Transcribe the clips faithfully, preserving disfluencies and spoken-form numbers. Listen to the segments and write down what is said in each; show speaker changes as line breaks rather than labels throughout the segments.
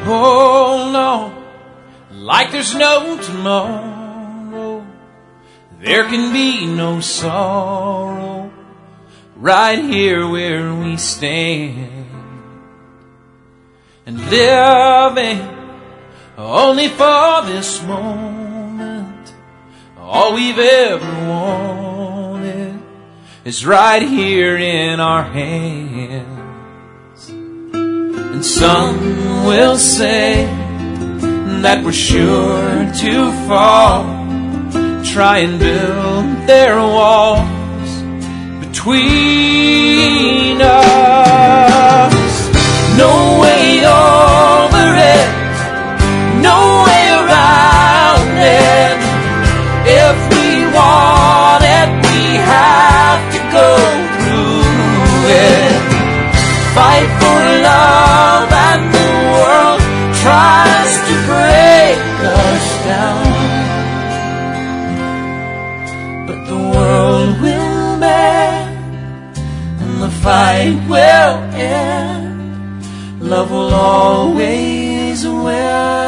Hold on, like there's no tomorrow. There can be no sorrow right here where we stand. And living only for this moment, all we've ever wanted is right here in our hands. And some will say that we're sure to fall, try and build their walls between us. No way over it, no way around it. If we want it, we have to go through it. Fight for love and the world tries to break us down. But the world will bend and the fight will end. Love will always win.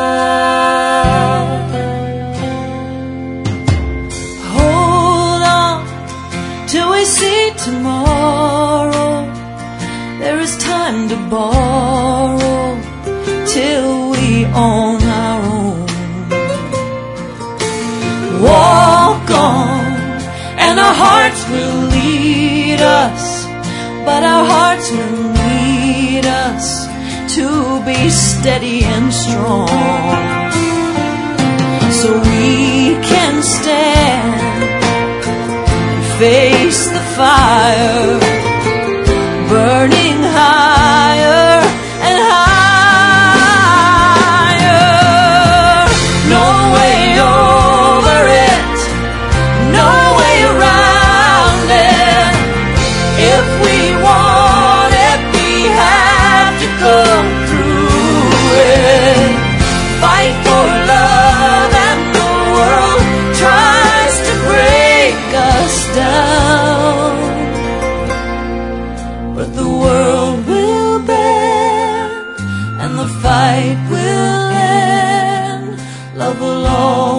Hold on till we see tomorrow. There is time to borrow till we own our own. Walk on and our hearts will lead us, but our hearts will lead us to be steady and strong, so we can stand and face the fire burning higher and higher. No way over it, no way around it. If we want it, we have to go through it. Fight for love and the world tries to break us down. But the world will bend and the fight will end. Love will always